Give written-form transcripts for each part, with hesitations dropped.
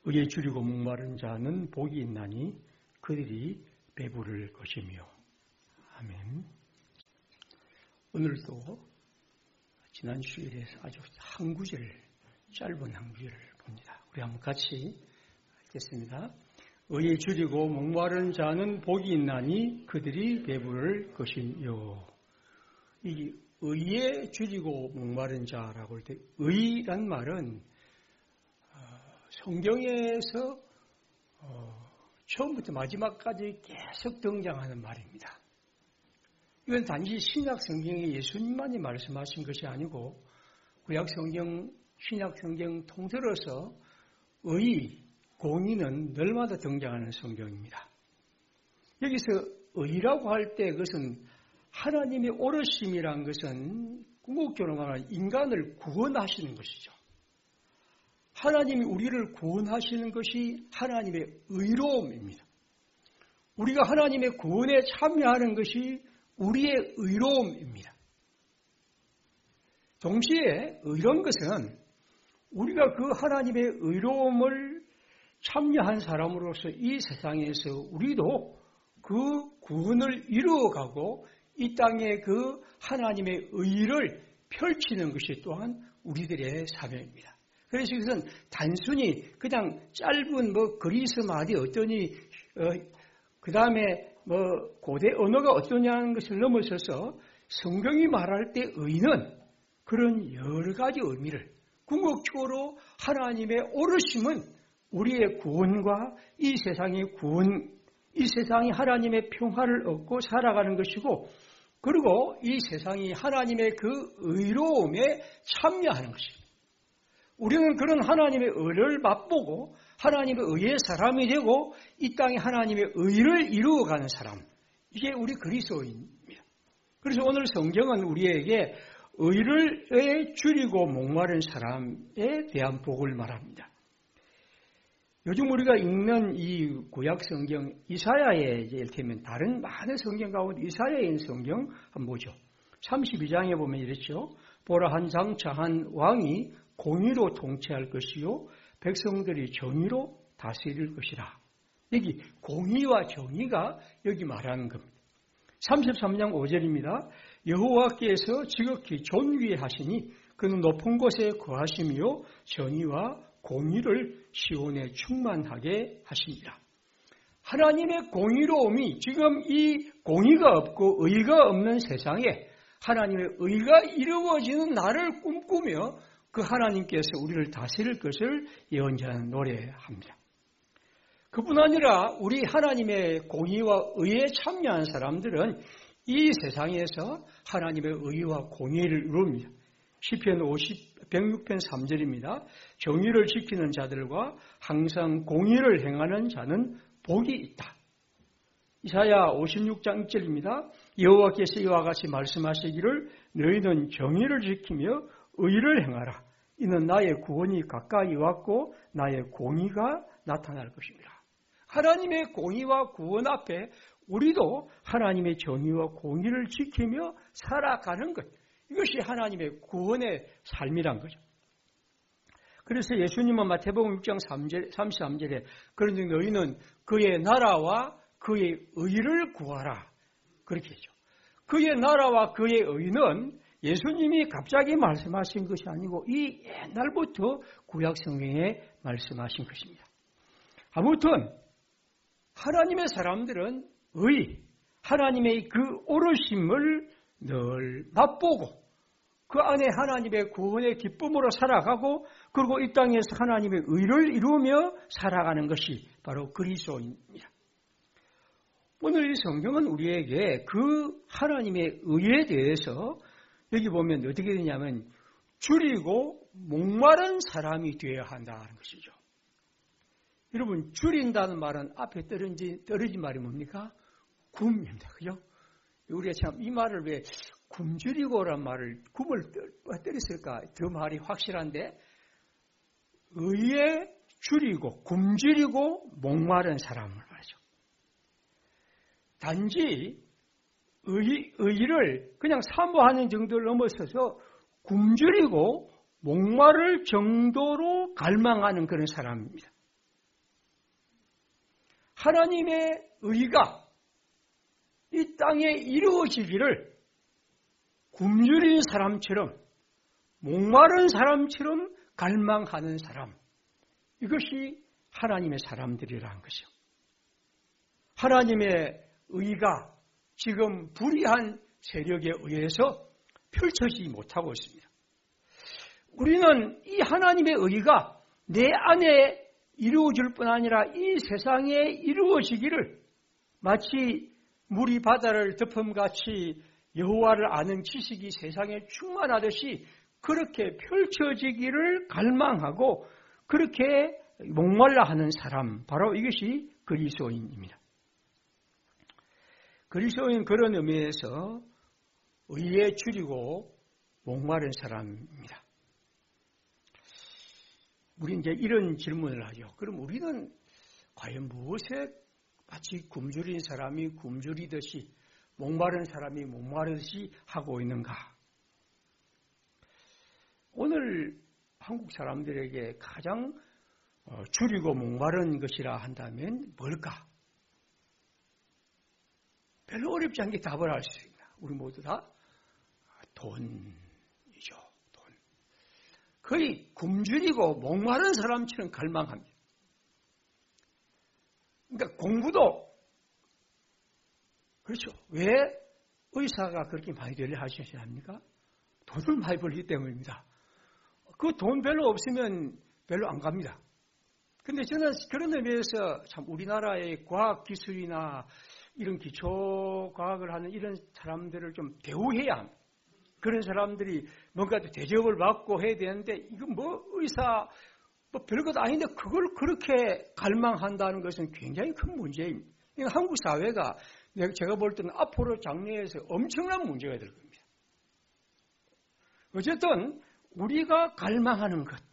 의에 줄이고 목마른 자는 복이 있나니 그들이 배부를 것이며. 아멘. 오늘도 지난 주일에서 아주 한 구절, 짧은 한 구절을 봅니다. 우리 한번 같이 읽겠습니다. 의에 줄이고 목마른 자는 복이 있나니 그들이 배부를 것이며. 이 의에 줄이고 목마른 자라고 할 때 의란 말은 성경에서 처음부터 마지막까지 계속 등장하는 말입니다. 이건 단지 신약 성경에 예수님만이 말씀하신 것이 아니고 구약 성경, 신약 성경 통틀어서 의, 공의는 늘마다 등장하는 성경입니다. 여기서 의라고 할 때 그것은 하나님의 오르심이란 것은 궁극적으로 말하면 인간을 구원하시는 것이죠. 하나님이 우리를 구원하시는 것이 하나님의 의로움입니다. 우리가 하나님의 구원에 참여하는 것이 우리의 의로움입니다. 동시에 의로운 것은 우리가 그 하나님의 의로움을 참여한 사람으로서 이 세상에서 우리도 그 구원을 이루어가고 이 땅에 그 하나님의 의를 펼치는 것이 또한 우리들의 사명입니다. 그래서 이것은 단순히 그냥 짧은 그리스 말이 어떠니, 그 다음에 고대 언어가 어떠냐는 것을 넘어서서 성경이 말할 때 의는 그런 여러 가지 의미를 궁극적으로 하나님의 오르심은 우리의 구원과 이 세상의 구원, 이 세상이 하나님의 평화를 얻고 살아가는 것이고, 그리고 이 세상이 하나님의 그 의로움에 참여하는 것입니다. 우리는 그런 하나님의 의를 맛보고 하나님의 의의 사람이 되고 이 땅에 하나님의 의를 이루어가는 사람, 이게 우리 그리스도인입니다. 그래서 오늘 성경은 우리에게 의를 줄이고 목마른 사람에 대한 복을 말합니다. 요즘 우리가 읽는 이 구약 성경 이사야에 이를테면 다른 많은 성경 가운데 이사야에 있는 성경 한번 보죠. 32장에 보면 이렇죠. 보라, 한 장차한 왕이 공의로 통치할 것이요 백성들이 정의로 다스릴 것이라. 여기 공의와 정의가 여기 말하는 겁니다. 33장 5절입니다. 여호와께서 지극히 존귀하시니 그는 높은 곳에 거하시며 정의와 공의를 시온에 충만하게 하십니다. 하나님의 공의로움이 지금 이 공의가 없고 의가 없는 세상에 하나님의 의가 이루어지는 날을 꿈꾸며 그 하나님께서 우리를 다스릴 것을 예언자는 노래합니다. 그뿐 아니라 우리 하나님의 공의와 의에 참여한 사람들은 이 세상에서 하나님의 의와 공의를 이룹니다. 시편 106편 3절입니다. 정의를 지키는 자들과 항상 공의를 행하는 자는 복이 있다. 이사야 56장 1절입니다. 여호와께서 이와 같이 말씀하시기를 너희는 정의를 지키며 의를 행하라. 이는 나의 구원이 가까이 왔고 나의 공의가 나타날 것입니다. 하나님의 공의와 구원 앞에 우리도 하나님의 정의와 공의를 지키며 살아가는 것, 이것이 하나님의 구원의 삶이란 거죠. 그래서 예수님은 마태복음 6장 33절에 그런즉 너희는 그의 나라와 그의 의를 구하라 그렇게 했죠. 그의 나라와 그의 의는 예수님이 갑자기 말씀하신 것이 아니고 이 옛날부터 구약 성경에 말씀하신 것입니다. 아무튼 하나님의 사람들은 하나님의 그 오르심을 늘 맛보고 그 안에 하나님의 구원의 기쁨으로 살아가고 그리고 이 땅에서 하나님의 의를 이루며 살아가는 것이 바로 그리스도입니다. 오늘 이 성경은 우리에게 그 하나님의 의에 대해서 여기 보면 어떻게 되냐면 줄이고 목마른 사람이 되어야 한다는 것이죠. 여러분, 줄인다는 말은 앞에 떨어진 말이 뭡니까? 굼입니다. 그죠? 우리가 참 이 말을 왜 굶주리고란 말을 굼을 때렸을까? 더 말이 확실한데 의에 줄이고 굶주리고 목마른 사람을 말이죠. 단지 의를 그냥 사모하는 정도를 넘어서서 굶주리고 목마를 정도로 갈망하는 그런 사람입니다. 하나님의 의가 이 땅에 이루어지기를 굶주린 사람처럼 목마른 사람처럼 갈망하는 사람, 이것이 하나님의 사람들이라는 것이요. 하나님의 의가 지금 불의한 세력에 의해서 펼쳐지지 못하고 있습니다. 우리는 이 하나님의 의가 내 안에 이루어질 뿐 아니라 이 세상에 이루어지기를 마치 물이 바다를 덮음같이 여호와를 아는 지식이 세상에 충만하듯이 그렇게 펼쳐지기를 갈망하고 그렇게 목말라 하는 사람, 바로 이것이 그리스도인입니다. 그리스도인 그런 의미에서 의에 줄이고 목마른 사람입니다. 우리 이제 이런 질문을 하죠. 그럼 우리는 과연 무엇에 마치 굶주린 사람이 굶주리듯이 목마른 사람이 목마르듯이 하고 있는가? 오늘 한국 사람들에게 가장 줄이고 목마른 것이라 한다면 뭘까? 별로 어렵지 않게 답을 할 수 있습니다. 우리 모두 다 돈이죠. 돈. 거의 굶주리고 목마른 사람처럼 갈망합니다. 그러니까 공부도 그렇죠. 왜 의사가 그렇게 많이 되려 하셔야 합니까? 돈을 많이 벌기 때문입니다. 그 돈 별로 없으면 별로 안 갑니다. 근데 저는 그런 의미에서 참 우리나라의 과학기술이나 이런 기초과학을 하는 이런 사람들을 좀 대우해야 합니다. 그런 사람들이 뭔가 대접을 받고 해야 되는데 이건 뭐 의사 뭐 별것 아닌데 그걸 그렇게 갈망한다는 것은 굉장히 큰 문제입니다. 한국 사회가 제가 볼 때는 앞으로 장래에서 엄청난 문제가 될 겁니다. 어쨌든 우리가 갈망하는 것,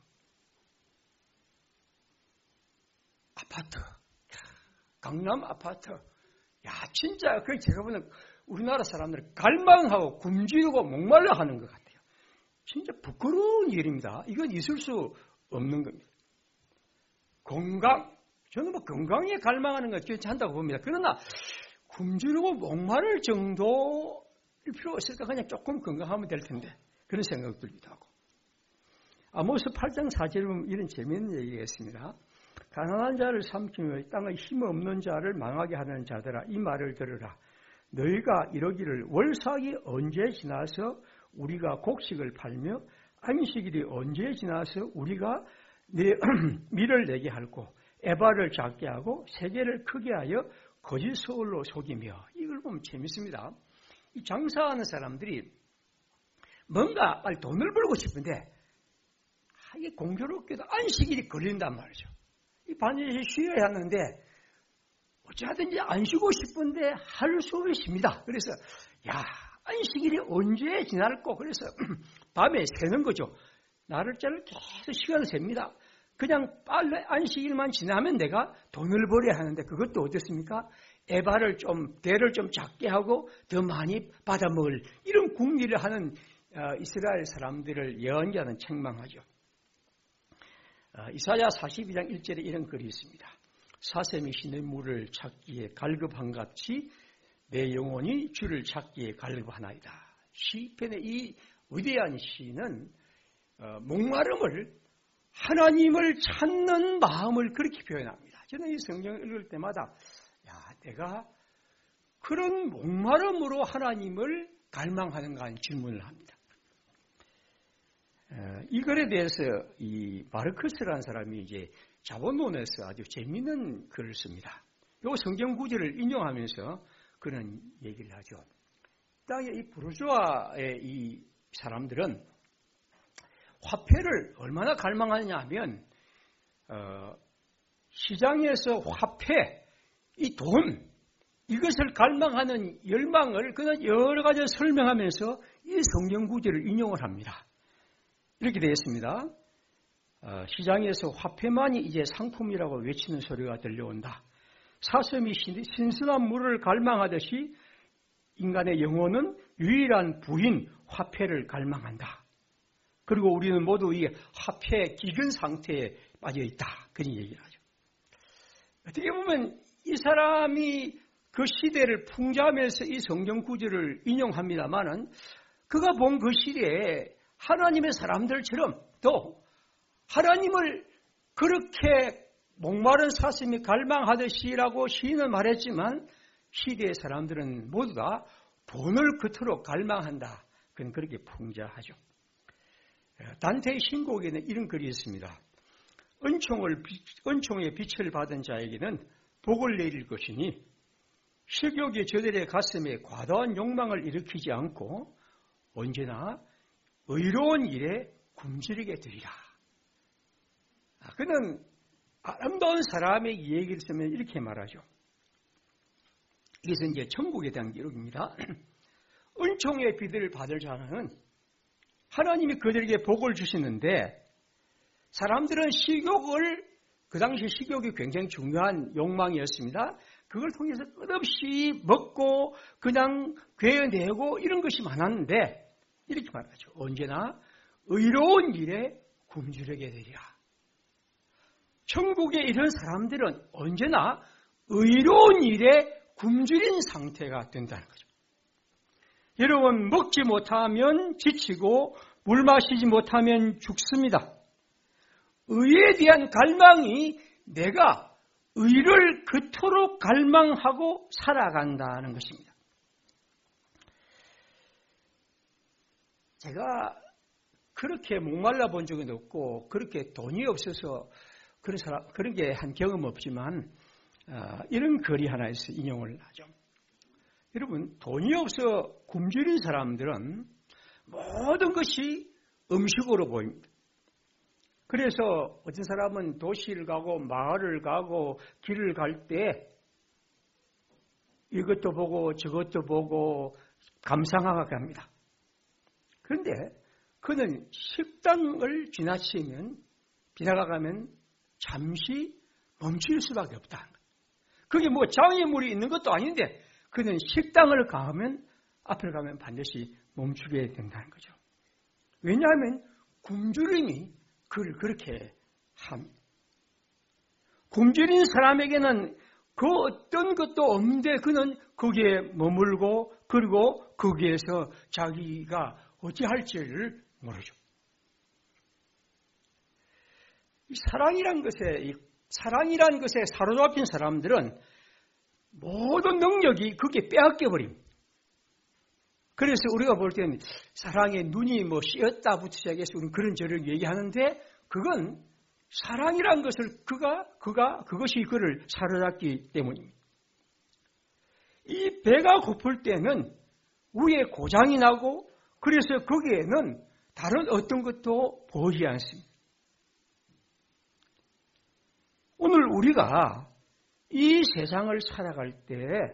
아파트, 강남 아파트, 진짜 그 제가 보는 우리나라 사람들은 갈망하고 굶주리고 목말라 하는 것 같아요. 진짜 부끄러운 일입니다. 이건 있을 수 없는 겁니다. 건강, 저는 뭐 건강에 갈망하는 것 괜찮다고 봅니다. 그러나 굶주리고 목마를 정도일 필요 없을까? 그냥 조금 건강하면 될 텐데 그런 생각 들기도 하고. 아모스 8장 4절에 보면 이런 재미있는 얘기가 있습니다. 가난한 자를 삼키며 땅의 힘없는 자를 망하게 하는 자들아, 이 말을 들으라. 너희가 이러기를 월삭이 언제 지나서 우리가 곡식을 팔며 안식일이 언제 지나서 우리가 내 밀을 내게 할고 에바를 작게 하고 세계를 크게 하여 거짓 소울로 속이며. 이걸 보면 재밌습니다. 이 장사하는 사람들이 뭔가 빨리 돈을 벌고 싶은데 이게 공교롭게도 안식일이 걸린단 말이죠. 이 반드시 쉬어야 하는데 어찌하든지 안 쉬고 싶은데 할 수 없습니다. 그래서 안식일이 언제 지날꼬. 그래서 밤에 새는 거죠. 날짜를 계속 시간을 셉니다. 그냥 빨리 안식일만 지나면 내가 돈을 벌어야 하는데 그것도 어떻습니까? 에바를 대를 좀 작게 하고 더 많이 받아먹을 이런 궁리를 하는 이스라엘 사람들을 예언자는 책망하죠. 이사야 42장 1절에 이런 글이 있습니다. 사슴이 신의 물을 찾기에 갈급한같이 내 영혼이 주를 찾기에 갈급하나이다. 시편의 이 위대한 시는 목마름을 하나님을 찾는 마음을 그렇게 표현합니다. 저는 이 성경을 읽을 때마다 내가 그런 목마름으로 하나님을 갈망하는가 하는 질문을 합니다. 이 글에 대해서 이 마르크스라는 사람이 이제 자본론에서 아주 재미있는 글을 씁니다. 이 성경 구절을 인용하면서 그런 얘기를 하죠. 땅의 이 부르주아의 이 사람들은 화폐를 얼마나 갈망하느냐 하면 시장에서 화폐, 이 돈, 이것을 갈망하는 열망을 그냥 여러 가지 설명하면서 이 성경 구절을 인용을 합니다. 이렇게 되어 있습니다. 시장에서 화폐만이 이제 상품이라고 외치는 소리가 들려온다. 사슴이 신선한 물을 갈망하듯이 인간의 영혼은 유일한 부인 화폐를 갈망한다. 그리고 우리는 모두 이 화폐 기근 상태에 빠져 있다. 그런 얘기를 하죠. 어떻게 보면 이 사람이 그 시대를 풍자하면서 이 성경 구절을 인용합니다마는 그가 본 그 시대에 하나님의 사람들처럼 또 하나님을 그렇게 목마른 사슴이 갈망하듯이라고 시인은 말했지만 시대의 사람들은 모두 다 돈을 그토록 갈망한다. 그건 그렇게 풍자하죠. 단테의 신곡에는 이런 글이 있습니다. 은총의 빛을 받은 자에게는 복을 내릴 것이니 식욕이 저들의 가슴에 과다한 욕망을 일으키지 않고 언제나 의로운 일에 굶주리게 되리라. 그는 아름다운 사람의 얘기를 쓰면 이렇게 말하죠. 이것은 이제 천국에 대한 기록입니다. 은총의 빛을 받을 자는 하나님이 그들에게 복을 주시는데 사람들은 식욕을 그 당시 식욕이 굉장히 중요한 욕망이었습니다. 그걸 통해서 끝없이 먹고 그냥 괴내고 이런 것이 많았는데 이렇게 말하죠. 언제나 의로운 일에 굶주리게 되리라. 천국에 이런 사람들은 언제나 의로운 일에 굶주린 상태가 된다는 거죠. 여러분, 먹지 못하면 지치고 물 마시지 못하면 죽습니다. 의에 대한 갈망이 내가 의를 그토록 갈망하고 살아간다는 것입니다. 제가 그렇게 목말라 본 적은 없고 그렇게 돈이 없어서 그런 게 한 경험 없지만 이런 글이 하나 있어 인용을 하죠. 여러분, 돈이 없어 굶주린 사람들은 모든 것이 음식으로 보입니다. 그래서 어떤 사람은 도시를 가고 마을을 가고 길을 갈 때 이것도 보고 저것도 보고 감상하고 갑니다. 그런데 그는 식당을 지나가면 잠시 멈출 수밖에 없다. 그게 뭐 장애물이 있는 것도 아닌데 그는 식당을 앞을 가면 반드시 멈추게 된다는 거죠. 왜냐하면 굶주림이 그를 그렇게 합니다. 굶주린 사람에게는 그 어떤 것도 없는데 그는 거기에 머물고 그리고 거기에서 자기가 어찌할지를 모르죠. 사랑이란 것에 사로잡힌 사람들은 모든 능력이 그게 빼앗겨버립니다. 그래서 우리가 볼 때는 사랑의 눈이 씌었다부터 시작해서 우리는 그런저런 얘기하는데 그건 사랑이란 것을 그것이 그를 사로잡기 때문입니다. 이 배가 고플 때는 위에 고장이 나고 그래서 거기에는 다른 어떤 것도 보이지 않습니다. 오늘 우리가 이 세상을 살아갈 때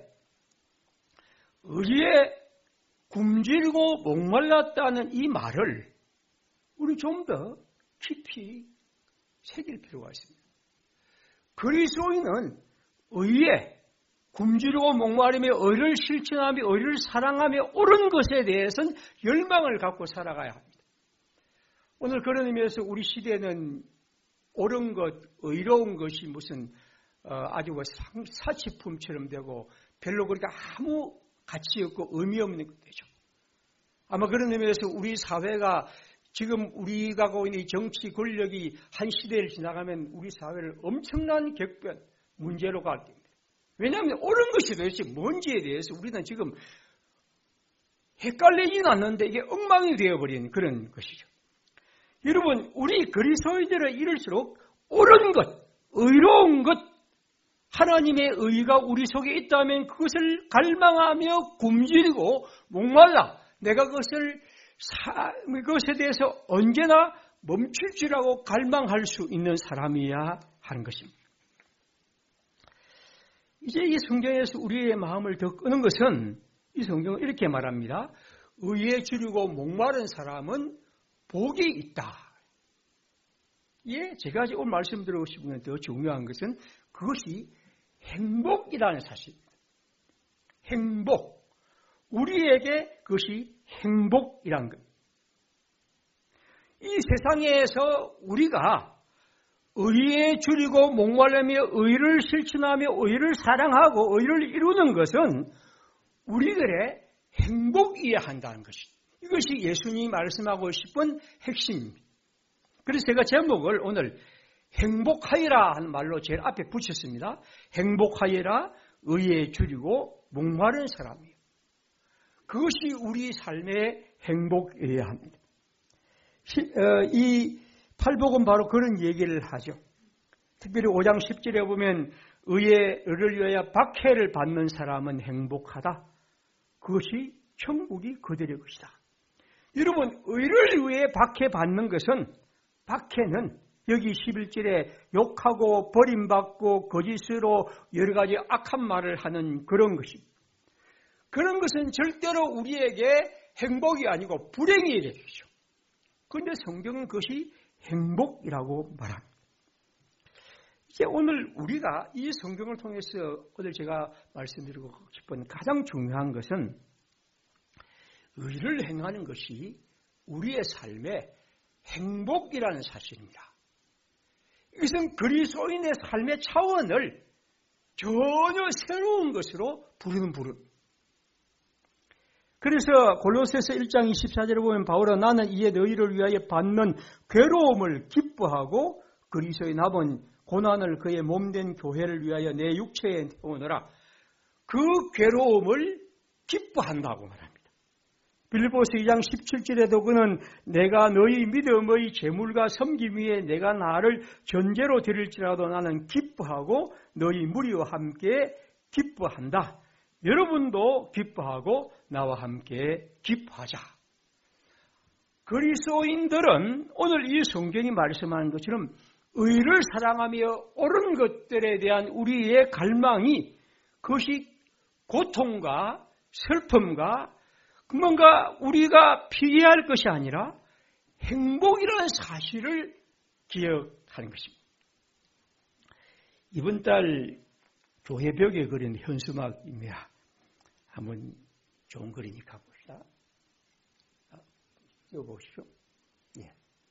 의에 굶주리고 목말랐다는 이 말을 우리 좀 더 깊이 새길 필요가 있습니다. 그리스도인은 의에 굶주리고 목마름에 의를 실천하며 의를 사랑하며 옳은 것에 대해서는 열망을 갖고 살아가야 합니다. 오늘 그런 의미에서 우리 시대는 옳은 것, 의로운 것이 무슨 아주 사치품처럼 되고 별로 그렇게 아무 가치 없고 의미 없는 것 되죠. 아마 그런 의미에서 우리 사회가 지금 우리가 가고 있는 정치 권력이 한 시대를 지나가면 우리 사회를 엄청난 격변, 문제로 갈 겁니다. 왜냐하면 옳은 것이 도대체 뭔지에 대해서 우리는 지금 헷갈리지는 않는데 이게 엉망이 되어버린 그런 것이죠. 여러분, 우리 그리스도인들은 이럴수록 옳은 것, 의로운 것, 하나님의 의가 우리 속에 있다면 그것을 갈망하며 굶주리고 목말라 내가 그것에 대해서 언제나 멈출 줄 알고 갈망할 수 있는 사람이어야 하는 것입니다. 이제 이 성경에서 우리의 마음을 더 끄는 것은 이 성경은 이렇게 말합니다. 의에 주르고 목마른 사람은 복이 있다. 예, 제가 오늘 말씀드리고 싶은 더 중요한 것은 그것이 행복이라는 사실입니다. 행복. 우리에게 그것이 행복이라는 것. 이 세상에서 우리가 의에 줄이고 목말라며 의를 실천하며 의를 사랑하고 의를 이루는 것은 우리들의 행복이어야 한다는 것입니다. 이것이 예수님이 말씀하고 싶은 핵심입니다. 그래서 제가 제목을 오늘 행복하여라 하는 말로 제일 앞에 붙였습니다. 행복하여라, 의에 줄이고 목마른 사람이에요. 그것이 우리 삶의 행복이어야 합니다. 이 팔복은 바로 그런 얘기를 하죠. 특별히 5장 10절에 보면 의를 위하여 박해를 받는 사람은 행복하다. 그것이 천국이 그들의 것이다. 여러분, 의를 위해 박해받는 것은, 박해는 여기 11절에 욕하고 버림받고 거짓으로 여러 가지 악한 말을 하는 그런 것입니다. 그런 것은 절대로 우리에게 행복이 아니고 불행이 되죠. 그런데 성경은 그것이 행복이라고 말합니다. 이제 오늘 우리가 이 성경을 통해서 오늘 제가 말씀드리고 싶은 가장 중요한 것은 의를 행하는 것이 우리의 삶의 행복이라는 사실입니다. 이것은 그리스도인의 삶의 차원을 전혀 새로운 것으로 부르는 부름. 그래서 골로새서 1장 24절에 보면 바울은 나는 이에 너희를 위하여 받는 괴로움을 기뻐하고 그리스도의 남은 고난을 그의 몸된 교회를 위하여 내 육체에 태우느라 그 괴로움을 기뻐한다고 말합니다. 빌립보서 2장 17절에도 그는 내가 너희 믿음의 재물과 섬김 위에 내가 나를 전제로 드릴지라도 나는 기뻐하고 너희 무리와 함께 기뻐한다. 여러분도 기뻐하고 나와 함께 기뻐하자. 그리스도인들은 오늘 이 성경이 말씀하는 것처럼 의를 사랑하며 옳은 것들에 대한 우리의 갈망이 그것이 고통과 슬픔과 뭔가 우리가 피해할 것이 아니라 행복이라는 사실을 기억하는 것입니다. 이번 달 교회 벽에 그린 현수막입니다. 한번 좋은 그림이니까 봅시다. 읽어보십시오. 예.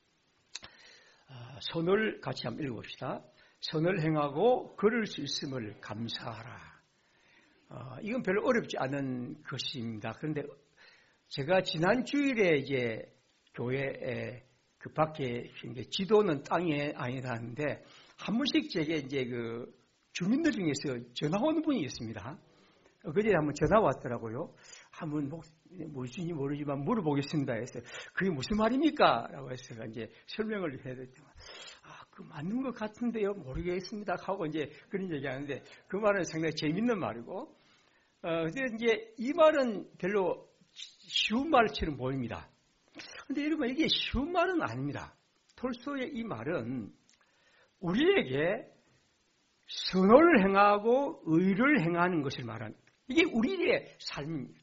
선을 같이 한번 읽어봅시다. 선을 행하고 걸을 수 있음을 감사하라. 이건 별로 어렵지 않은 것입니다. 그런데 제가 지난 주일에 이제 교회에 그 밖에 지도는 땅에 아니라는데 한 번씩 제게 이제 그 주민들 중에서 전화 오는 분이 있습니다. 그제 한번 전화 왔더라고요. 한번 무엇인지 모르지만 물어보겠습니다. 해서 그게 무슨 말입니까? 라고 해서 이제 설명을 해야 될 때만 그 맞는 것 같은데요. 모르겠습니다. 하고 이제 그런 얘기하는데 그 말은 상당히 재밌는 말이고, 근데 이제 이 말은 별로 쉬운 말처럼 보입니다. 근데 여러분 이게 쉬운 말은 아닙니다. 톨스토이의 이 말은 우리에게 선을 행하고 의를 행하는 것을 말합니다. 이게 우리의 삶입니다.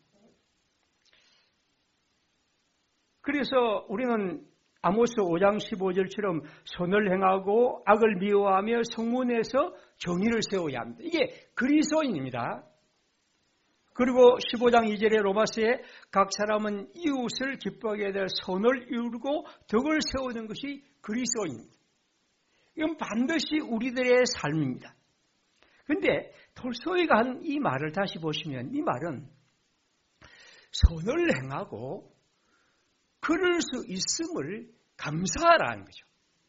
그래서 우리는 아모스 5장 15절처럼 선을 행하고 악을 미워하며 성문에서 정의를 세워야 합니다. 이게 그리스도인입니다. 그리고 15장 2절의 로마서에 각 사람은 이웃을 기뻐하게 될 선을 이루고 덕을 세우는 것이 그리스도인입니다. 이건 반드시 우리들의 삶입니다. 그런데 톨스토이가 한 이 말을 다시 보시면 이 말은 선을 행하고 그럴 수 있음을 감사하라는 거죠.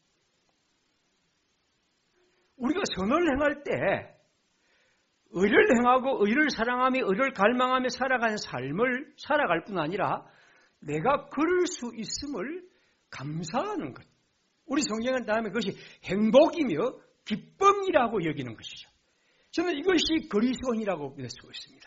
우리가 선을 행할 때 의를 행하고 의를 사랑하며 의를 갈망하며 살아가는 삶을 살아갈 뿐 아니라 내가 그럴 수 있음을 감사하는 것. 우리 성경은 다음에 그것이 행복이며 기쁨이라고 여기는 것이죠. 저는 이것이 그리스도인이라고 믿을 수 있습니다.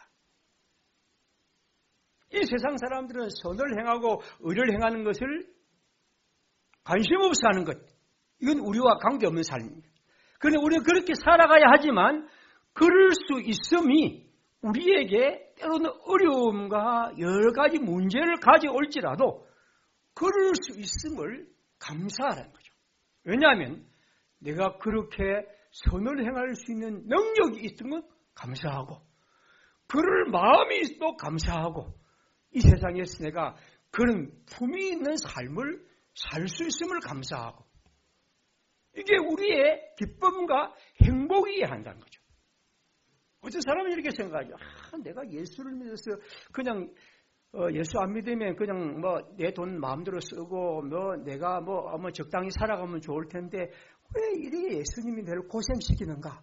이 세상 사람들은 선을 행하고 의를 행하는 것을 관심 없어 하는 것. 이건 우리와 관계없는 삶입니다. 그런데 우리는 그렇게 살아가야 하지만 그럴 수 있음이 우리에게 때로는 어려움과 여러 가지 문제를 가져올지라도 그럴 수 있음을 감사하라는 거죠. 왜냐하면 내가 그렇게 선을 행할 수 있는 능력이 있던 건 감사하고 그럴 마음이 또 감사하고 이 세상에서 내가 그런 품이 있는 삶을 살 수 있음을 감사하고 이게 우리의 기쁨과 행복이어야 한다는 거죠. 어떤 사람은 이렇게 생각하죠. 내가 예수를 믿어서 그냥 예수 안 믿으면 그냥 내 돈 마음대로 쓰고 내가 적당히 살아가면 좋을 텐데 왜 이리 예수님이 나를 고생시키는가?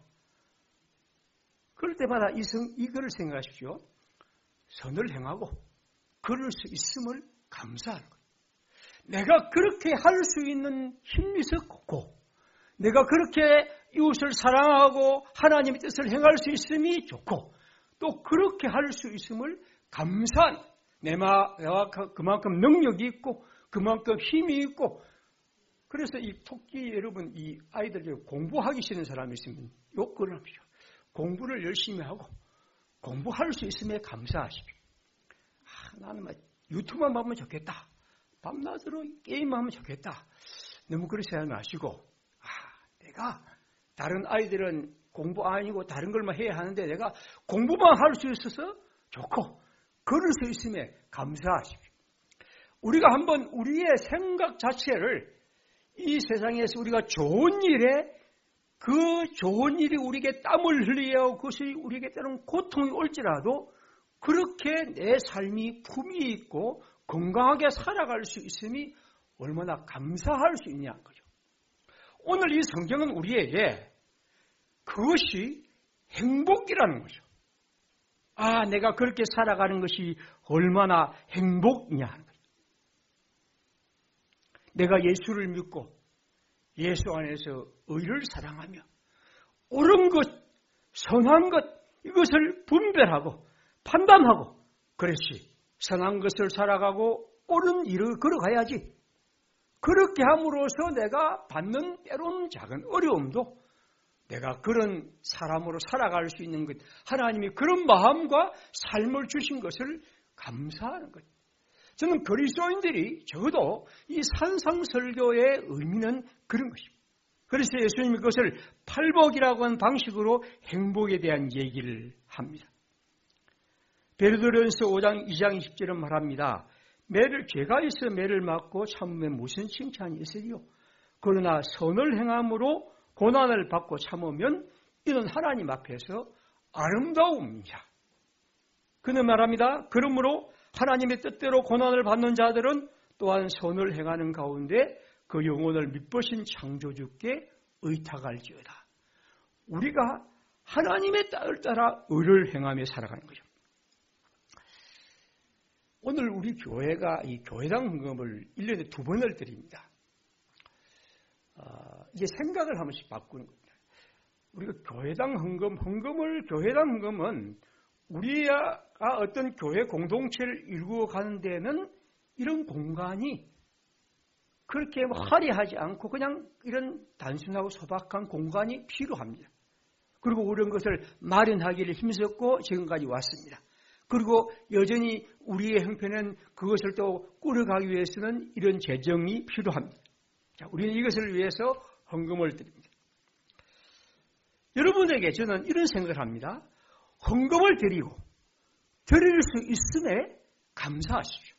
그럴 때마다 이거를 생각하십시오. 선을 행하고 그럴 수 있음을 감사하는 거예요. 내가 그렇게 할 수 있는 힘이 있었고 내가 그렇게 이웃을 사랑하고 하나님의 뜻을 행할 수 있음이 좋고 또 그렇게 할 수 있음을 감사한 내가 그만큼 능력이 있고 그만큼 힘이 있고 그래서 이 토끼 여러분 이 아이들 중에 공부하기 싫은 사람이 있으면 욕을 합시오. 공부를 열심히 하고 공부할 수 있음에 감사하십시오. 나는 유튜브만 보면 좋겠다. 밤낮으로 게임하면 좋겠다. 너무 그렇게 생각하지 마시고 내가 다른 아이들은 공부 아니고 다른 걸만 해야 하는데 내가 공부만 할 수 있어서 좋고 그럴 수 있음에 감사하십시오. 우리가 한번 우리의 생각 자체를 이 세상에서 우리가 좋은 일에 그 좋은 일이 우리에게 땀을 흘리게 하고 그것이 우리에게 때로는 고통이 올지라도 그렇게 내 삶이 품이 있고 건강하게 살아갈 수 있음이 얼마나 감사할 수 있냐는 거죠. 오늘 이 성경은 우리에게 그것이 행복이라는 거죠. 내가 그렇게 살아가는 것이 얼마나 행복이냐 하는 거죠. 내가 예수를 믿고 예수 안에서 의를 사랑하며 옳은 것, 선한 것 이것을 분별하고 판단하고 그렇지 선한 것을 살아가고 옳은 일을 걸어가야지. 그렇게 함으로써 내가 받는 때로는 작은 어려움도 내가 그런 사람으로 살아갈 수 있는 것 하나님이 그런 마음과 삶을 주신 것을 감사하는 것. 저는 그리스도인들이 적어도 이 산상설교의 의미는 그런 것입니다. 그래서 예수님이 그것을 팔복이라고 하는 방식으로 행복에 대한 얘기를 합니다. 베드로전서 5장 2장 20절은 말합니다. 죄가 있어 매를 맞고 참으면 무슨 칭찬이 있으리요. 그러나 선을 행함으로 고난을 받고 참으면 이는 하나님 앞에서 아름다움이야. 그는 말합니다. 그러므로 하나님의 뜻대로 고난을 받는 자들은 또한 선을 행하는 가운데 그 영혼을 믿으신 창조주께 의탁할지어다. 우리가 하나님의 뜻을 따라 의를 행하며 살아가는 거죠. 오늘 우리 교회가 이 교회당 헌금을 1년에 2번을 드립니다. 이제 생각을 한 번씩 바꾸는 겁니다. 우리가 교회당 헌금은 우리가 어떤 교회 공동체를 이루어 가는 데는 이런 공간이 그렇게 화려하지 않고 그냥 이런 단순하고 소박한 공간이 필요합니다. 그리고 이런 것을 마련하기를 힘썼고 지금까지 왔습니다. 그리고 여전히 우리의 형편은 그것을 또 꾸려가기 위해서는 이런 재정이 필요합니다. 자, 우리는 이것을 위해서 헌금을 드립니다. 여러분에게 저는 이런 생각을 합니다. 헌금을 드리고 드릴 수 있음에 감사하십시오.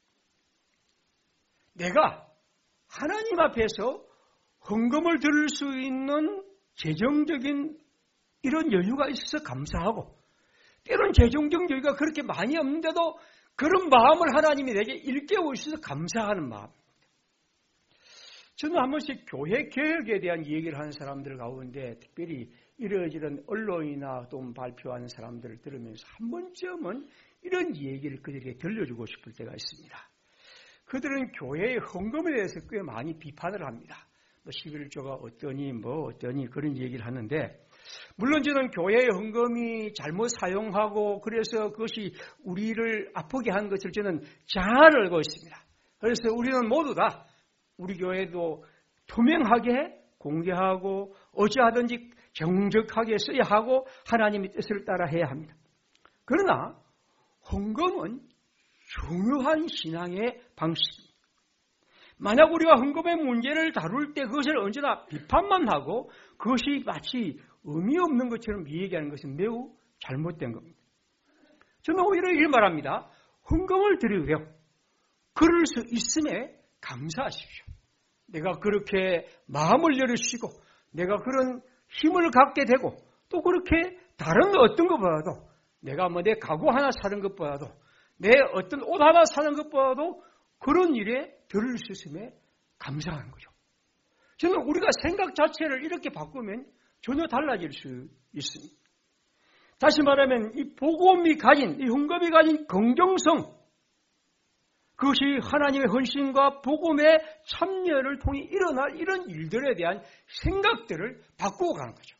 내가 하나님 앞에서 헌금을 드릴 수 있는 재정적인 이런 여유가 있어서 감사하고 때론 재정적 여유가 그렇게 많이 없는데도 그런 마음을 하나님이 내게 일깨워 주셔서 감사하는 마음입니다. 저는 한 번씩 교회 개혁에 대한 얘기를 하는 사람들 가운데 특별히 이러저런 언론이나 또 발표하는 사람들을 들으면서 한 번쯤은 이런 얘기를 그들에게 들려주고 싶을 때가 있습니다. 그들은 교회의 헌금에 대해서 꽤 많이 비판을 합니다. 11조가 어떠니 그런 얘기를 하는데 물론 저는 교회의 헌금이 잘못 사용하고 그래서 그것이 우리를 아프게 한 것을 저는 잘 알고 있습니다. 그래서 우리는 모두 다 우리 교회도 투명하게 공개하고 어찌하든지 정직하게 써야 하고 하나님의 뜻을 따라 해야 합니다. 그러나 헌금은 중요한 신앙의 방식입니다. 만약 우리가 헌금의 문제를 다룰 때 그것을 언제나 비판만 하고 그것이 마치 의미 없는 것처럼 얘기하는 것은 매우 잘못된 겁니다. 저는 오히려 이렇게 말합니다. 헌금을 드리고요. 그럴 수 있음에 감사하십시오. 내가 그렇게 마음을 열으시고 내가 그런 힘을 갖게 되고 또 그렇게 다른 어떤 것보다도 내가 뭐 내 가구 하나 사는 것보다도 내 어떤 옷 하나 사는 것보다도 그런 일에 들을 수 있음에 감사하는 거죠. 저는 우리가 생각 자체를 이렇게 바꾸면 전혀 달라질 수 있습니다. 다시 말하면 이 복음이 가진, 이 헌금이 가진 긍정성, 그것이 하나님의 헌신과 복음의 참여를 통해 일어날 이런 일들에 대한 생각들을 바꾸어 가는 거죠.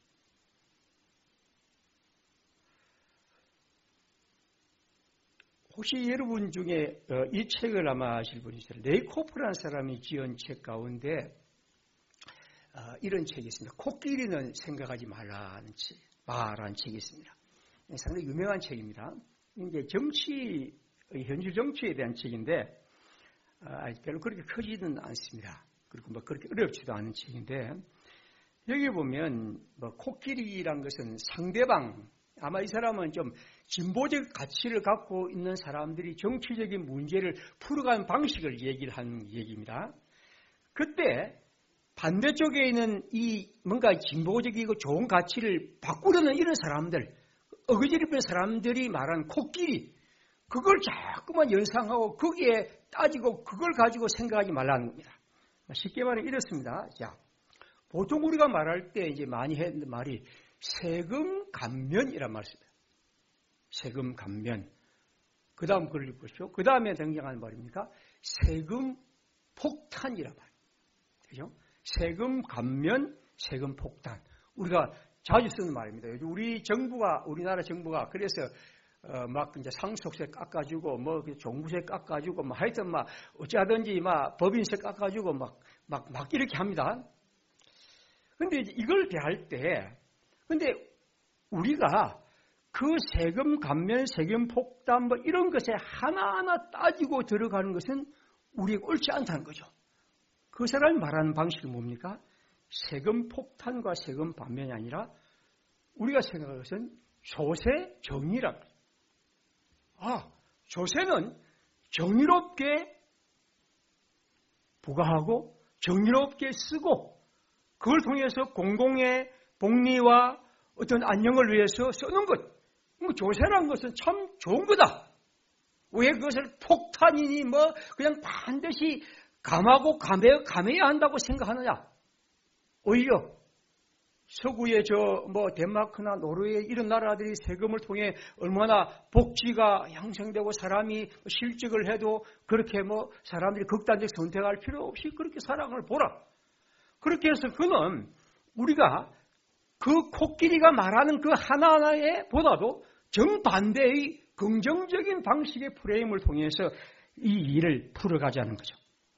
혹시 여러분 중에 이 책을 아마 아실 분이 있어요. 레이코프라는 사람이 지은 책 가운데 이런 책이 있습니다. 코끼리는 생각하지 말라는 책이 있습니다. 상당히 유명한 책입니다. 이제 현실 정치에 대한 책인데 별로 그렇게 크지는 않습니다. 그리고 뭐 그렇게 어렵지도 않은 책인데 여기 보면 뭐 코끼리란 것은 상대방, 아마 이 사람은 좀 진보적 가치를 갖고 있는 사람들이 정치적인 문제를 풀어가는 방식을 얘기를 한 얘기입니다. 그때 반대쪽에 있는 이 뭔가 진보적이고 좋은 가치를 바꾸려는 이런 사람들, 어거지리는 사람들이 말하는 코끼리, 그걸 자꾸만 연상하고 거기에 따지고 그걸 가지고 생각하지 말라는 겁니다. 쉽게 말하면 이렇습니다. 자, 보통 우리가 말할 때 이제 많이 했는 말이 세금 감면이란 말입니다. 세금 감면. 그 다음 글을 보십시오. 그 다음에 등장하는 말입니까? 세금 폭탄이란 말이에요. 그죠? 세금 감면, 세금 폭탄. 우리가 자주 쓰는 말입니다. 우리나라 정부가 그래서 막 이제 상속세 깎아주고 뭐 종부세 깎아주고 뭐 하여튼 막 어찌하든지 막 법인세 깎아주고 막 이렇게 합니다. 근데 이걸 대할 때 근데 우리가 그 세금 감면, 세금 폭탄 뭐 이런 것에 하나하나 따지고 들어가는 것은 우리가 옳지 않다는 거죠. 그 사람이 말하는 방식이 뭡니까? 세금 폭탄과 세금 반면이 아니라 우리가 생각할 것은 조세 정의라고. 조세는 정의롭게 부과하고 정의롭게 쓰고 그걸 통해서 공공의 복리와 어떤 안녕을 위해서 쓰는 것. 조세라는 것은 참 좋은 거다. 왜 그것을 폭탄이니 그냥 반드시 감하고 감해야 한다고 생각하느냐? 오히려 서구의 덴마크나 노르웨이 이런 나라들이 세금을 통해 얼마나 복지가 형성되고 사람이 실직을 해도 그렇게 사람들이 극단적 선택할 필요 없이 그렇게 살아가는 걸 보라. 그렇게 해서 그는 우리가 그 코끼리가 말하는 그 하나하나에 보다도 정반대의 긍정적인 방식의 프레임을 통해서 이 일을 풀어가자는 거죠.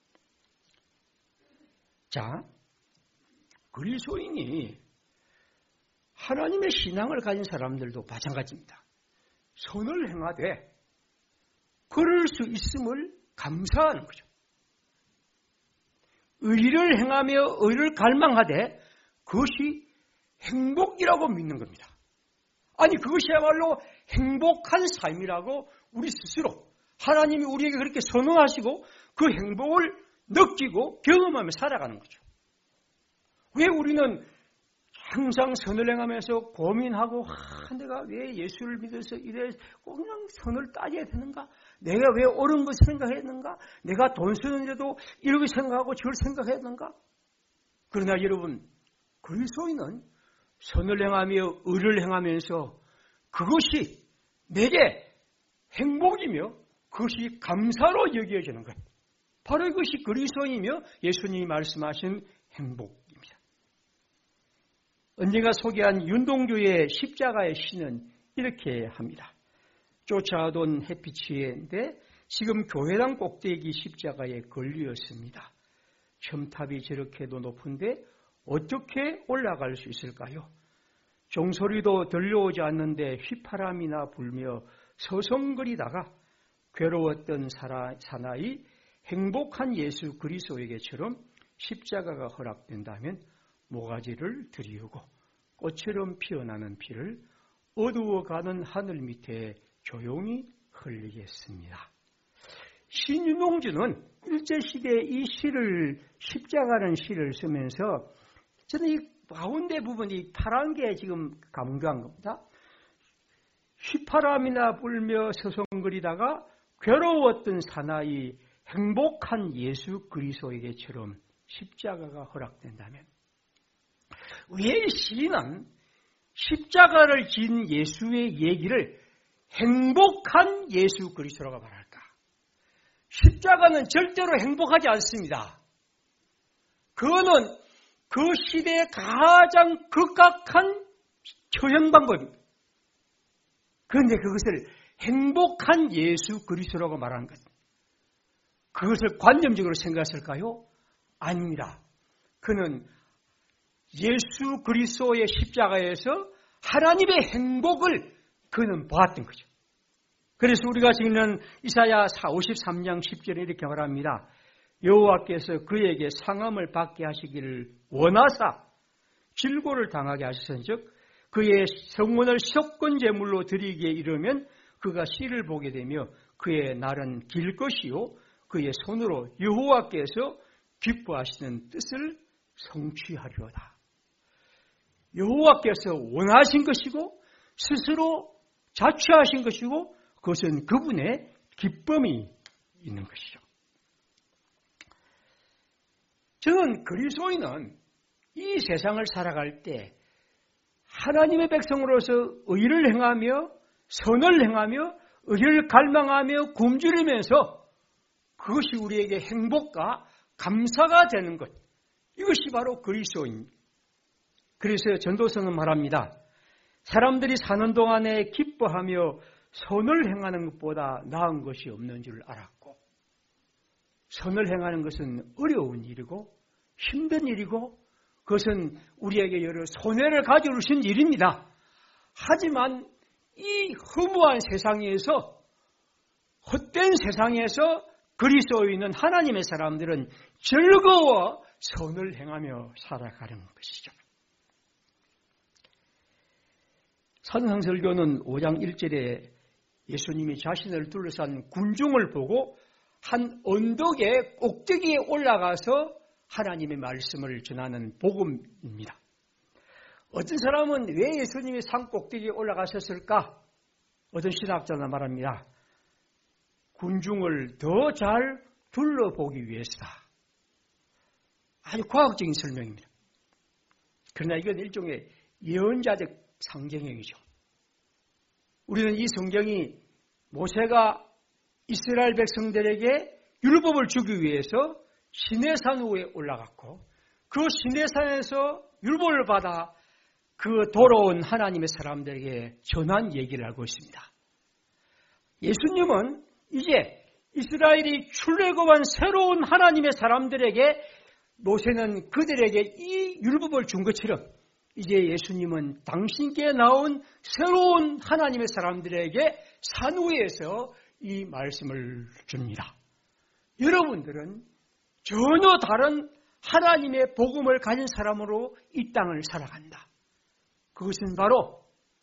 자, 그리스도인이 하나님의 신앙을 가진 사람들도 마찬가지입니다. 선을 행하되 그럴 수 있음을 감사하는 거죠. 의를 행하며 의를 갈망하되 그것이 행복이라고 믿는 겁니다. 아니 그것이야말로 행복한 삶이라고 우리 스스로 하나님이 우리에게 그렇게 선언하시고 그 행복을 느끼고 경험하며 살아가는 거죠. 왜 우리는 항상 선을 행하면서 고민하고 내가 왜 예수를 믿어서 이래 그냥 선을 따져야 되는가? 내가 왜 옳은 것을 생각했는가? 내가 돈 쓰는데도 이렇게 생각하고 저걸 생각했는가? 그러나 여러분 그리스도인은 선을 행하며 의를 행하면서 그것이 내게 행복이며 그것이 감사로 여겨지는 것. 바로 이것이 그리스도이며 예수님이 말씀하신 행복입니다. 언젠가 소개한 윤동주의 십자가의 시는 이렇게 합니다. 쫓아오던 햇빛인데 지금 교회당 꼭대기 십자가에 걸렸습니다. 첨탑이 저렇게도 높은데 어떻게 올라갈 수 있을까요? 종소리도 들려오지 않는데 휘파람이나 불며 서성거리다가 괴로웠던 사나이 행복한 예수 그리스도에게처럼 십자가가 허락된다면 모가지를 들이우고 꽃처럼 피어나는 피를 어두워가는 하늘 밑에 조용히 흘리겠습니다. 신윤동주는 일제시대에 이 시를, 십자가라는 시를 쓰면서 저는 이 가운데 부분이 파란 게 지금 강조한 겁니다. 휘파람이나 불며 서성거리다가 괴로웠던 사나이 행복한 예수 그리스도에게처럼 십자가가 허락된다면, 왜 시인은 십자가를 진 예수의 얘기를 행복한 예수 그리스도라고 말할까? 십자가는 절대로 행복하지 않습니다. 그거는 그 시대의 가장 극악한 처형 방법입니다. 그런데 그것을 행복한 예수 그리스도라고 말하는 것, 그것을 관념적으로 생각했을까요? 아닙니다. 그는 예수 그리스도의 십자가에서 하나님의 행복을 그는 보았던 거죠. 그래서 우리가 지금 있는 이사야 53장 10절에 이렇게 말합니다. 여호와께서 그에게 상함을 받게 하시기를 원하사 질고를 당하게 하셨은즉 그의 성원을 석권 제물로 드리기에 이르면 그가 씨를 보게 되며 그의 날은 길 것이요 그의 손으로 여호와께서 기뻐하시는 뜻을 성취하리로다. 여호와께서 원하신 것이고 스스로 자취하신 것이고 그것은 그분의 기쁨이 있는 것이죠. 저는 그리스도인은 이 세상을 살아갈 때 하나님의 백성으로서 의를 행하며 선을 행하며 의를 갈망하며 굶주리면서 그것이 우리에게 행복과 감사가 되는 것, 이것이 바로 그리스도입니다. 그래서 전도서는 말합니다. 사람들이 사는 동안에 기뻐하며 선을 행하는 것보다 나은 것이 없는 줄 알았고, 선을 행하는 것은 어려운 일이고 힘든 일이고 그것은 우리에게 여러 손해를 가져올 수 있는 일입니다. 하지만 이 허무한 세상에서, 헛된 세상에서 그리스도인은, 하나님의 사람들은 즐거워 선을 행하며 살아가는 것이죠. 산상설교는 5장 1절에 예수님이 자신을 둘러싼 군중을 보고 한 언덕의 꼭대기에 올라가서 하나님의 말씀을 전하는 복음입니다. 어떤 사람은 왜 예수님이 산 꼭대기에 올라가셨을까? 어떤 신학자는 말합니다. 군중을 더 잘 둘러보기 위해서다. 아주 과학적인 설명입니다. 그러나 이건 일종의 예언자적 상징형이죠. 우리는 이 성경이 모세가 이스라엘 백성들에게 율법을 주기 위해서 시내산 위에 올라갔고 그 시내산에서 율법을 받아 그 돌아온 하나님의 사람들에게 전한 얘기를 알고 있습니다. 예수님은 이제 이스라엘이 출애굽한 새로운 하나님의 사람들에게, 모세는 그들에게 이 율법을 준 것처럼 이제 예수님은 당신께 나온 새로운 하나님의 사람들에게 산 위에서 이 말씀을 줍니다. 여러분들은 전혀 다른 하나님의 복음을 가진 사람으로 이 땅을 살아간다. 그것은 바로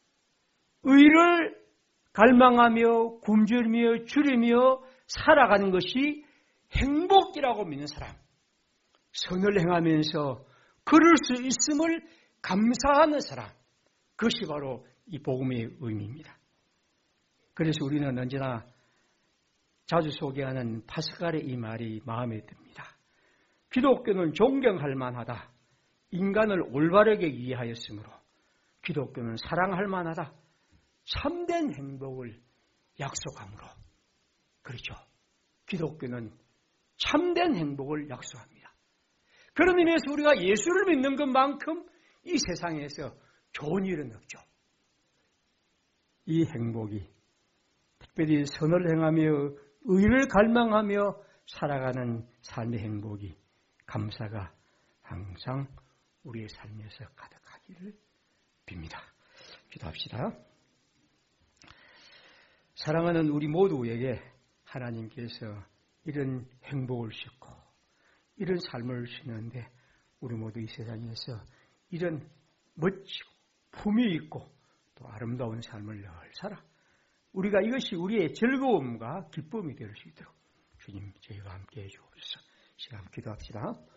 의를 갈망하며 굶주리며 줄이며 살아가는 것이 행복이라고 믿는 사람, 선을 행하면서 그럴 수 있음을 감사하는 사람, 그것이 바로 이 복음의 의미입니다. 그래서 우리는 언제나 자주 소개하는 파스칼의 이 말이 마음에 듭니다. 기독교는 존경할 만하다. 인간을 올바르게 이해하였으므로 기독교는 사랑할 만하다. 참된 행복을 약속하므로. 그렇죠. 기독교는 참된 행복을 약속합니다. 그런 의미에서 우리가 예수를 믿는 것만큼 이 세상에서 좋은 일은 없죠. 이 행복이, 특별히 선을 행하며 의를 갈망하며 살아가는 삶의 행복이, 감사가 항상 우리의 삶에서 가득하기를 빕니다. 기도합시다. 사랑하는 우리 모두에게 하나님께서 이런 행복을 주셨고 이런 삶을 주시는데, 우리 모두 이 세상에서 이런 멋지고 품위 있고 또 아름다운 삶을 늘 살아 우리가 이것이 우리의 즐거움과 기쁨이 될 수 있도록 주님 저희와 함께 해주옵소서. 시간 기도합시다.